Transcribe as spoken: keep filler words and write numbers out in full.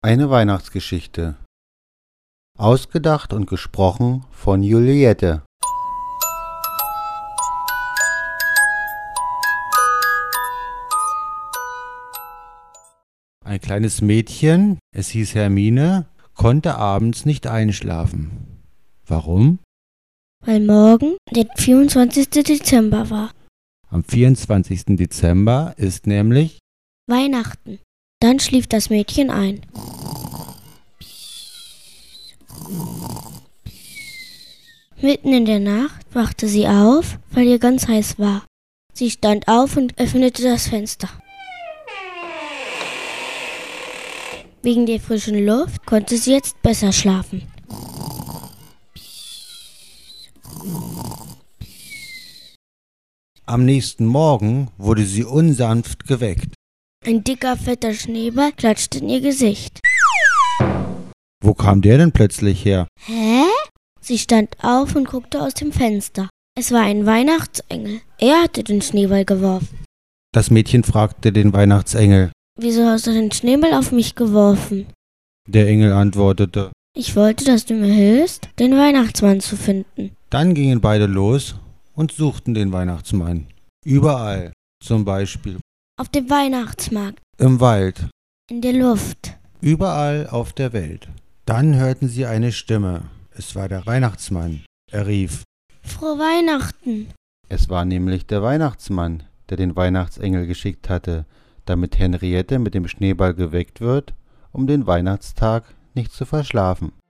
Eine Weihnachtsgeschichte. Ausgedacht und gesprochen von Juliette. Ein kleines Mädchen, es hieß Hermine, konnte abends nicht einschlafen. Warum? Weil morgen der vierundzwanzigste Dezember war. Am vierundzwanzigsten Dezember ist nämlich Weihnachten. Dann schlief das Mädchen ein. Mitten in der Nacht wachte sie auf, weil ihr ganz heiß war. Sie stand auf und öffnete das Fenster. Wegen der frischen Luft konnte sie jetzt besser schlafen. Am nächsten Morgen wurde sie unsanft geweckt. Ein dicker, fetter Schneeball klatschte in ihr Gesicht. Wo kam der denn plötzlich her? Hä? Sie stand auf und guckte aus dem Fenster. Es war ein Weihnachtsengel. Er hatte den Schneeball geworfen. Das Mädchen fragte den Weihnachtsengel. Wieso hast du den Schneeball auf mich geworfen? Der Engel antwortete. Ich wollte, dass du mir hilfst, den Weihnachtsmann zu finden. Dann gingen beide los und suchten den Weihnachtsmann. Überall, zum Beispiel Auf dem Weihnachtsmarkt, im Wald, in der Luft. überall auf der Welt. Dann hörten sie eine Stimme. Es war der Weihnachtsmann. Er rief. Frohe Weihnachten! Es war nämlich der Weihnachtsmann, der den Weihnachtsengel geschickt hatte, damit Henriette mit dem Schneeball geweckt wird, um den Weihnachtstag nicht zu verschlafen.